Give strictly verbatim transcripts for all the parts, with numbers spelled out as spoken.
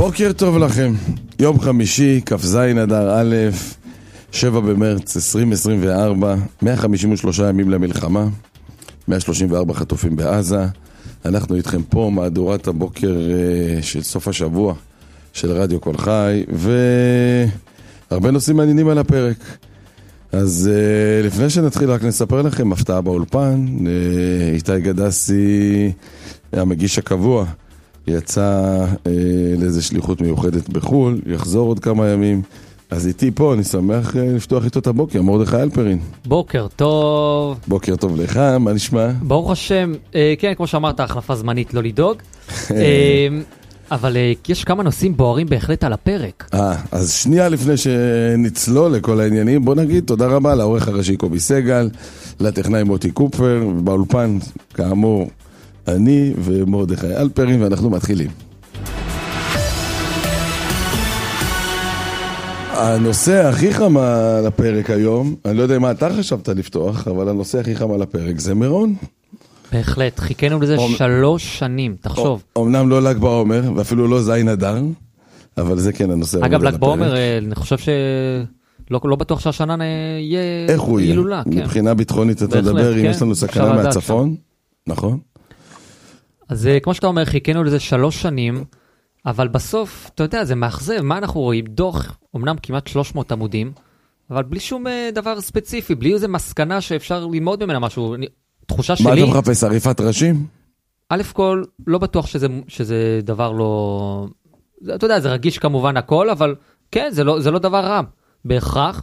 בוקר טוב לכם, יום חמישי, כ"ז אדר א', שבעה במרץ עשרים עשרים וארבע, מאה חמישים ושלושה ימים למלחמה, מאה שלושים וארבע חטופים בעזה. אנחנו איתכם פה, מהדורת הבוקר של סוף השבוע של רדיו כל חי, והרבה נושאים מעניינים על הפרק. אז לפני שנתחיל רק נספר לכם, הפתעה באולפן, איתי גדסי, המגיש הקבוע, יצא אה, לאיזו שליחות מיוחדת בחול, יחזור עוד כמה ימים. אז איתי פה, אני שמח אה, לפתוח איתו את הבוקר, מרדכי אלפרין. בוקר טוב. בוקר טוב לך, מה נשמע? ברוך השם, אה, כן, כמו שאמרת, החלפה זמנית לא לדאוג. אה, אבל אה, יש כמה נושאים בוערים בהחלט על הפרק. אה, אז שנייה לפני שנצלול לכל העניינים, בוא נגיד תודה רבה לעורך הראשי קובי סגל, לטכנאי מוטי קופר, באולפן, כאמור, אני ומרדכי אלפרין, ואנחנו מתחילים. הנושא הכי חם על הפרק היום, אני לא יודע מה אתה חשבת לפתוח, אבל הנושא הכי חם על הפרק זה מירון. בהחלט, חיכינו לזה אומ... שלוש שנים, תחשוב. אומנם לא ל"ג בעומר, ואפילו לא זין אדר, אבל זה כן הנושא. אגב, ל"ג בעומר, אני חושב ש... לא, לא בטוח שהשנה יהיה איך הוא יהיה? הילולה, כן. מבחינה ביטחונית אתה מדבר, אם יש לנו סכנה מהצפון, נכון? אז כמו שאתה אומר, חיכינו לזה שלוש שנים, אבל בסוף, אתה יודע, זה מאכזב, מה אנחנו רואים? דוח, אמנם כמעט שלוש מאות עמודים, אבל בלי שום דבר ספציפי, בלי איזה מסקנה שאפשר ללמוד ממנה משהו. תחושה שלי... מה אתה מחפש, עריפת ראשים? א' כל, לא בטוח שזה, שזה דבר לא... אתה יודע, זה רגיש כמובן הכל, אבל כן, זה לא, זה לא דבר רע, בהכרח,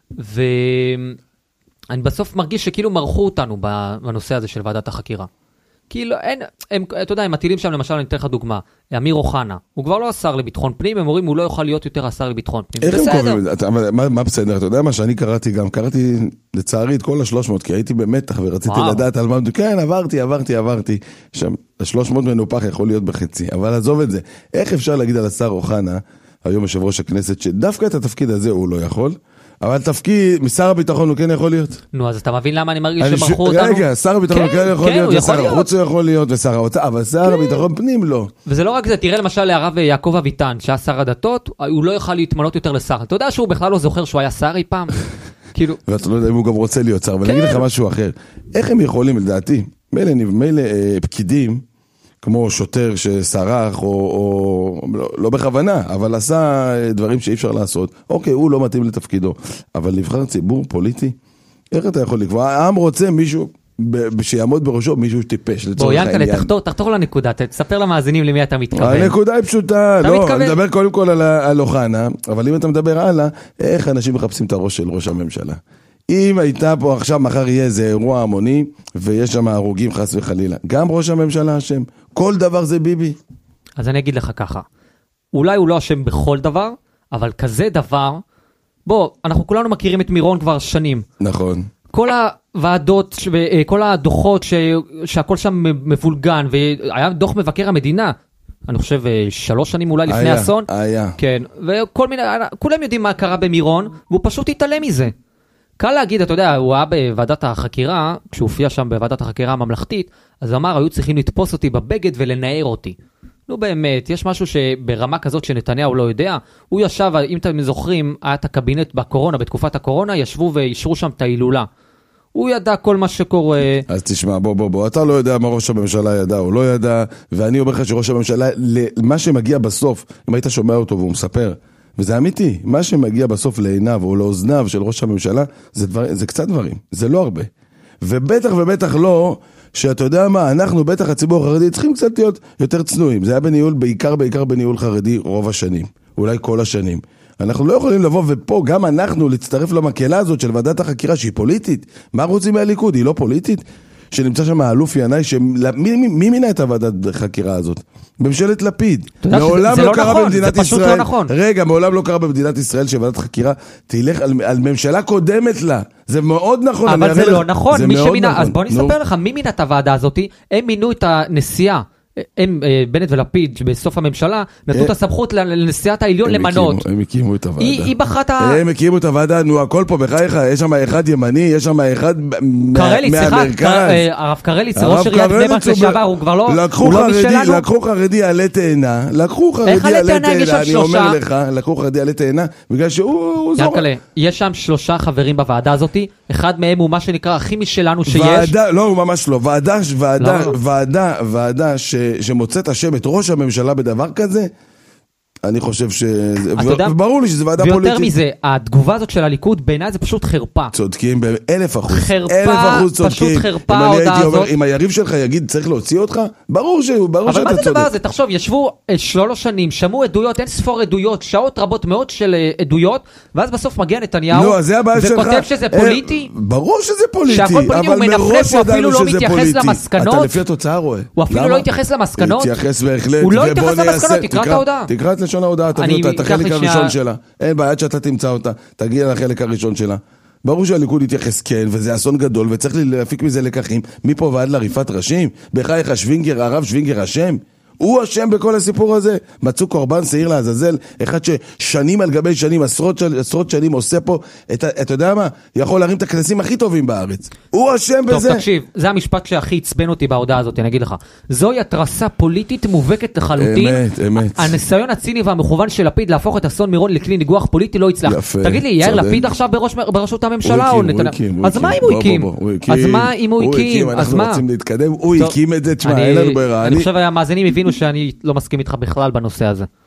ואני בסוף מרגיש שכאילו מרחו אותנו בנושא הזה של ועדת החקירה. כאילו, אין, הם, אתה יודע, הם מטילים שם, למשל, אני אתן לך דוגמה, אמיר אוחנה, הוא כבר לא השר לביטחון פנים, הם אומרים, הוא לא יוכל להיות יותר השר לביטחון פנים. איך הם קוראים? מה, מה בסדר? אתה יודע מה שאני קראתי גם, קראתי לצערי את כל ה-שלוש מאות, כי הייתי במתח ורציתי וואו. לדעת על מה, כן, עברתי, עברתי, עברתי. שם, ה-שלוש מאות מנופח יכול להיות בחצי, אבל עזוב את זה. איך אפשר להגיד על השר אוחנה, היום יושב ראש הכנסת, שדווקא את התפקיד הזה הוא לא יכול, אבל תפקיד, משר הביטחון הוא כן יכול להיות. נו, אז אתה מבין למה אני מרגיש שמרחו אותנו? רגע, שר הביטחון הוא כן יכול להיות, ושר החוץ הוא יכול להיות, ושר האוצר, אבל שר הביטחון פנים לא. וזה לא רק זה, תראה למשל להרב יעקב אביטן, שהיה שר הדתות, הוא לא יוכל להתמנות יותר לשר. אתה יודע שהוא בכלל לא זוכר שהוא היה שר אי פעם? כאילו... ואתה לא יודע אם הוא גם רוצה להיות שר, אבל אני אגיד לך משהו אחר. איך הם יכולים, לדעתי, מילא פקידים, כמו שוטר שסרח, או, או לא, לא בכוונה, אבל עשה דברים שאי אפשר לעשות. אוקיי, הוא לא מתאים לתפקידו. אבל נבחר ציבור פוליטי, איך אתה יכול לקבוע? העם רוצה מישהו שיעמוד בראשו, מישהו שטיפש. בוא, ינקלה, תחתור, תחתור לנקודה, תספר למאזינים למי אתה מתכוון. הנקודה היא פשוטה, לא, אני מדבר קודם כל על, על אוחנה, אבל אם אתה מדבר הלאה, איך אנשים מחפשים את הראש של ראש הממשלה? אם הייתה פה עכשיו, מחר יהיה איזה אירוע המוני, ויש שם הרוגים חס וחלילה. גם ראש הממשלה אשם. כל דבר זה ביבי. אז אני אגיד לך ככה. אולי הוא לא אשם בכל דבר, אבל כזה דבר, בוא, אנחנו כולנו מכירים את מירון כבר שנים. נכון. כל הוועדות, כל הדוחות ש... שהכל שם מבולגן, והיה דוח מבקר המדינה, אני חושב שלוש שנים אולי לפני היה, אסון. היה. כן, וכל מיני, כולם יודעים מה קרה במירון, והוא פשוט התעלם מזה. קל להגיד, אתה יודע, הוא היה בוועדת החקירה, כשהוא הופיע שם בוועדת החקירה הממלכתית, אז הוא אמר, היו צריכים לתפוס אותי בבגד ולנער אותי. נו באמת, יש משהו שברמה כזאת שנתניהו לא יודע, הוא ישב, אם אתם זוכרים, היה את הקבינט בקורונה, בתקופת הקורונה, ישבו וישרו שם את ההילולה. הוא ידע כל מה שקורה. אז תשמע, בוא, בוא, בוא, אתה לא יודע מה ראש הממשלה ידע, הוא לא ידע, ואני אומר לך שראש הממשלה, מה שמגיע בסוף, אם היית שומע אותו והוא מספר, וזה אמיתי, מה שמגיע בסוף לעיניו או לאוזניו של ראש הממשלה, זה, דבר, זה קצת דברים, זה לא הרבה. ובטח ובטח לא, שאתה יודע מה, אנחנו בטח הציבור החרדי צריכים קצת להיות יותר צנועים. זה היה בניהול, בעיקר בעיקר בניהול חרדי רוב השנים, אולי כל השנים. אנחנו לא יכולים לבוא ופה גם אנחנו להצטרף למקהלה הזאת של ועדת החקירה שהיא פוליטית. מה רוצים מהליכוד? היא לא פוליטית? שנמצא שם האלוף ינאי, שמי, מי, מי מינה את הוועדת החקירה הזאת? ממשלת לפיד. מעולם לא קרה במדינת ישראל. רגע, מעולם לא קרה במדינת ישראל שוועדת חקירה תלך על, על ממשלה קודמת לה. זה מאוד נכון. אבל זה לא נכון. מי שמינה, אז בוא נספר לך, מי מינה את הוועדה הזאת? הם מינו את הנשיאה. הם, בנט ולפיד, בסוף הממשלה, נתנו את הסמכות לנשיאת העליון למנות. הם הקימו את הוועדה. היא בחרת... הם הקימו את הוועדה, נו, הכל פה בחייך, יש שם אחד ימני, יש שם אחד מהמרכז. הרב קרליץ, ראש עיריית בני ברק לשעבר, הוא כבר לא משלנו. לקחו חרדי עלי תאנה, לקחו חרדי עלי תאנה, אני אומר לך, לקחו חרדי עלי תאנה, בגלל שהוא זורק. יש שם שלושה חברים בוועדה הזאת, אחד מהם הוא מה שנקרא הכי משלנו שיש. ועדה, לא, הוא ממש לא, ועדה, ועדה, ועדה, ועדה שמוצאת השם את ראש הממשלה בדבר כזה, אני חושב ש... וברור לי שזה ועדה פוליטית. ויותר מזה, התגובה הזאת של הליכוד, בעיניי זה פשוט חרפה. צודקים באלף אחוז. חרפה, פשוט חרפה ההודעה הזאת. אם היריב שלך יגיד, צריך להוציא אותך, ברור שאתה צודק. אבל מה זה דבר הזה? תחשוב, ישבו שלוש שנים, שמעו עדויות, אין ספור עדויות, שעות רבות מאוד של עדויות, ואז בסוף מגיע נתניהו, וכותב שזה פוליטי. ברור שזה פוליטי. שהכל פוליטי, הוא מנפנף, הוא אפילו לא מתייחס למסקנות. אתה לפי התוצאה רואה. הוא אפילו לא התייחס למסקנות. התייחס בהחלט. הוא לא התייחס למסקנות, תקרא את ההודעה. תקרא את לשון ההודעה, תביא אותה, את החלק הראשון שלה. אין בעיה שאתה תמצא אותה, תגיע לחלק הראשון שלה. ברור שהליכוד יתייחס כן, וזה אסון גדול, וצריך להפיק מזה לקחים. מפה ועד לריפת ראשים, בחייך שווינגר, הרב שווינגר אשם. הוא אשם בכל הסיפור הזה. מצאו קורבן שעיר לעזאזל, אחד ששנים על גבי שנים, עשרות, עשרות שנים עושה פה, את, אתה יודע מה? יכול להרים את הכנסים הכי טובים בארץ. הוא אשם בזה. טוב, תקשיב, זה המשפט שהכי עצבן אותי בהודעה הזאת, אני אגיד לך. זוהי התרסה פוליטית מובהקת לחלוטין. אמת, אמת. הניסיון הציני והמכוון של לפיד להפוך את אסון מירון לכלי ניגוח פוליטי לא יצלח. יפה, תגיד לי, יאיר לפיד עכשיו בראש, בראשות הממשלה או נתניהו? אז מה אם הוא הקים? אז מה אם הוא הקים? אז מה? הוא הקים את זה, תשמע, אין לנו ברירה. אני חושב המאזינים הבינו שאני לא מסכים איתך בכלל בנושא הזה.